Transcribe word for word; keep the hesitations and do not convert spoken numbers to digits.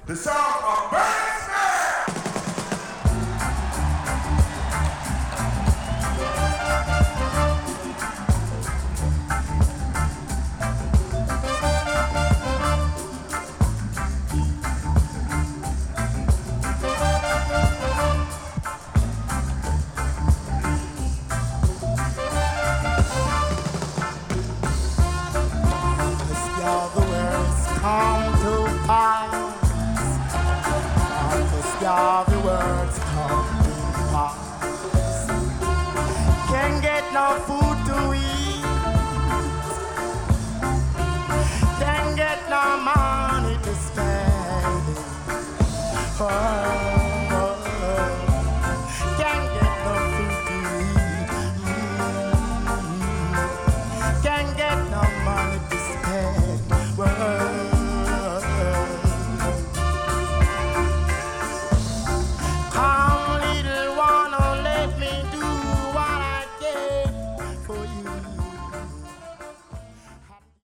The sound of Burning Snare! Come to pass. All the words come to pass. Can't get no food